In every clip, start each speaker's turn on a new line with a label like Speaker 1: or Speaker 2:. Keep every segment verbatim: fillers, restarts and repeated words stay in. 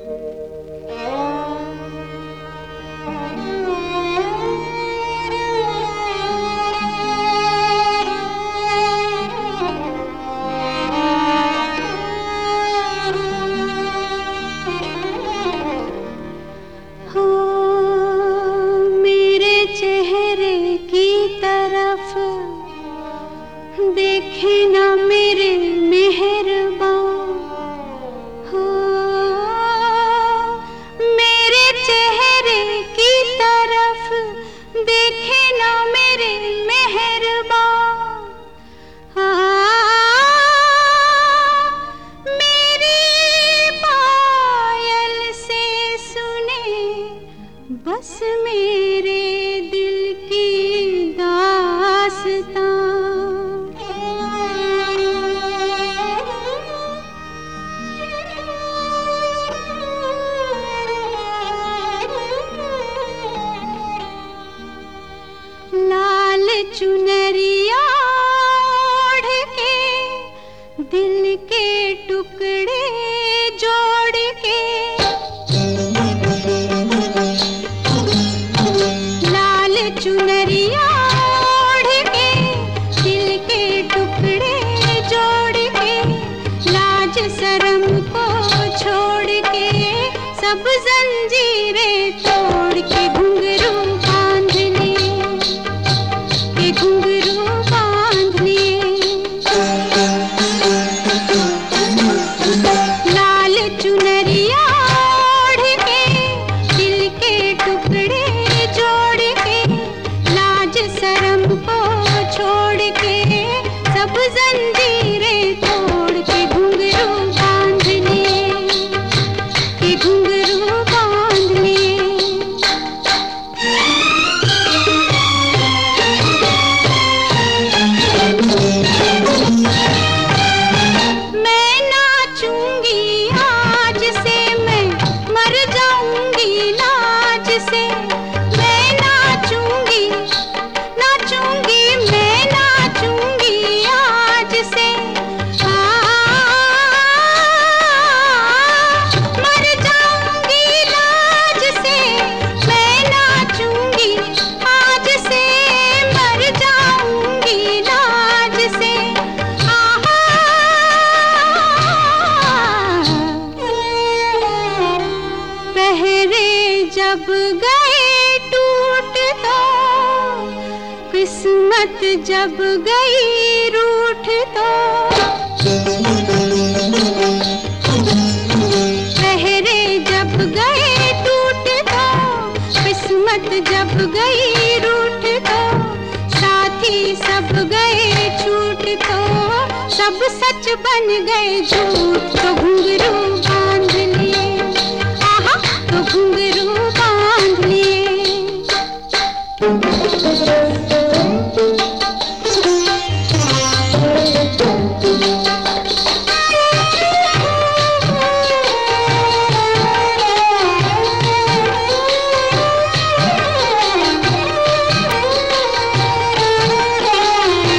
Speaker 1: देखे ना मेरे मेहरबान हो, मेरे चेहरे की तरफ देखे ना मेरे मेहरबान। मेरी पायल से सुने बस मेरे दिल की दास्तां। लाल चुनरिया ओढ़ के दिल के टुकड़े जोड़ के, लाल चुनरिया ओढ़ के दिल के टुकड़े जोड़ के, लाज शर्म को छोड़ के सब जंजीरें तोड़ के घुंघरू बांध लिए, घुंघरू बांध लिए। लाल चुनरिया ओढ़ के दिल के टुकड़े जोड़ के, लाज शर्म को छोड़ के सब जंजीरें तोड़ के घुंघरू बांध लिए, के घुंघरू बांध लिए। मैं नाचूंगी आज से, मैं मर जाऊंगी लाज से। मैं नाचूंगी नाचूंगी मैं नाचूंगी आज से। आ, मर जाऊंगी लाज से। मैं नाचूंगी आज से, मर जाऊंगी लाज से। पहरे जब गए टूट तो, किस्मत जब गई रूठ तो। पहरे जब गए टूट तो, किस्मत जब गई रूठ तो। साथी सब गए छूट तो, सब सच बन गए झूठ। तो घुंघरू बांध लिए, आहा तो घुंघरू बांध लिए।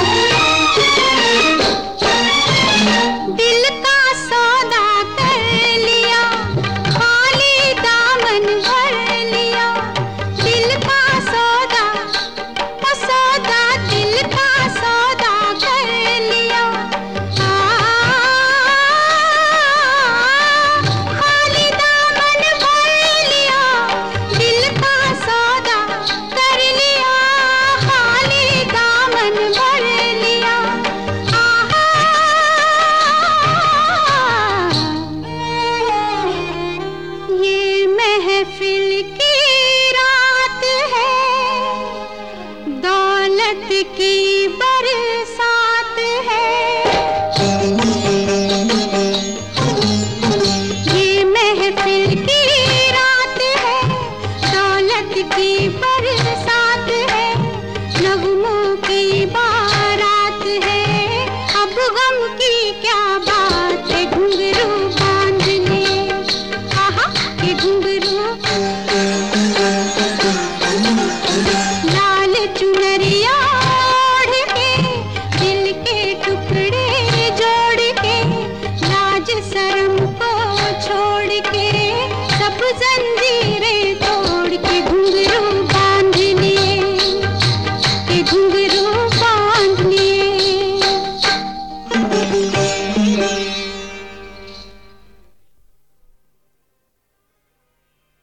Speaker 1: दिल का सौदा कर गुजर